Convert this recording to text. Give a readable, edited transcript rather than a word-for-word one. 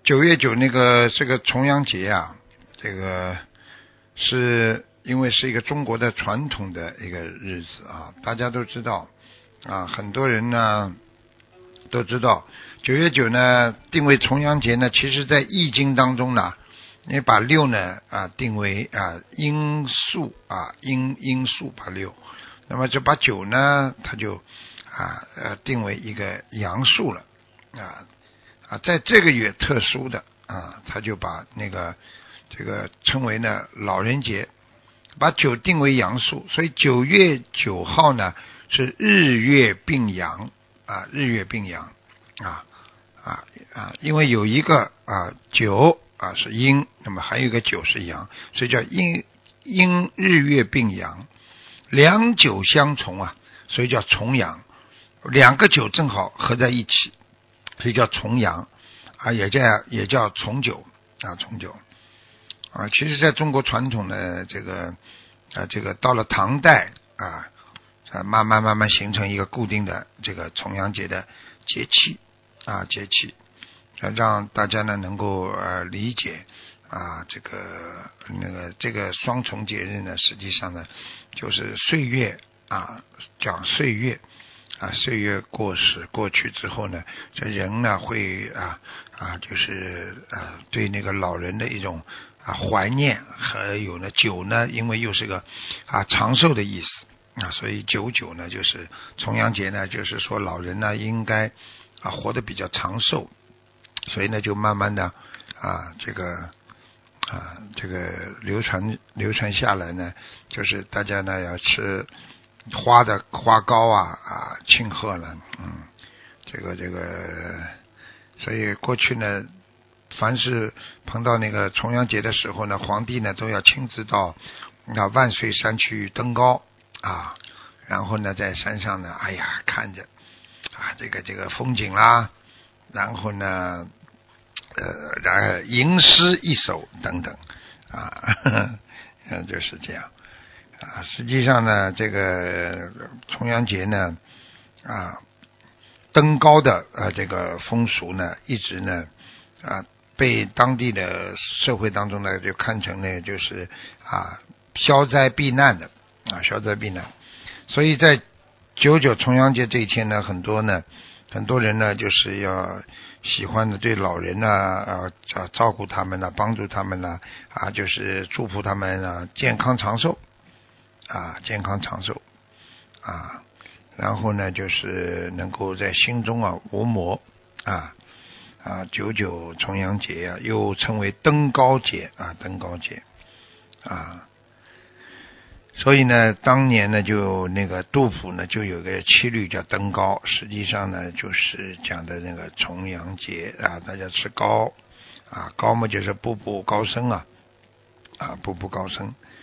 9月9那个这个重阳节啊，这个是因为是一个中国的传统的一个日子啊，大家都知道啊，很多人呢都知道9月9呢定为重阳节呢，其实在易经当中呢，你把6呢定为阴数阴数把6，那么就把9呢它就定为一个阳数了在这个月特殊的他就把这个称为呢老人节，把9定为阳数，所以9月9号呢是日月并阳日月并阳因为有一个9是阴，那么还有一个9是阳，所以叫阴日月并阳，两9相重所以叫重阳，两个9正好合在一起，所以叫重阳也叫重九重九其实在中国传统的这个到了唐代慢慢形成一个固定的这个重阳节的节气让大家呢能够理解这个双重节日呢，实际上呢就是岁月讲岁月岁月过去之后呢，这人呢会就是对那个老人的一种怀念，还有呢9呢，因为又是个长寿的意思所以9呢就是重阳节呢，就是说老人呢应该活得比较长寿，所以呢就慢慢的这个流传下来呢，就是大家呢要吃花糕庆贺了这个所以过去呢凡是碰到那个重阳节的时候呢，皇帝呢都要亲自到万岁山去登高然后呢在山上呢看着这个风景啦，然后呢然后吟诗一首等等就是这样实际上呢这个重阳节呢登高的这个风俗呢一直呢被当地的社会当中呢就看成呢就是消灾避难的消灾避难，所以在9重阳节这一天呢，很多人呢就是要喜欢的对老人照顾他们帮助他们就是祝福他们健康长寿然后呢就是能够在心中无魔9重阳节又称为登高节登高节所以呢当年呢就那个杜甫呢就有个七律叫登高，实际上呢就是讲的那个重阳节大家吃糕糕嘛就是步步高升步步高升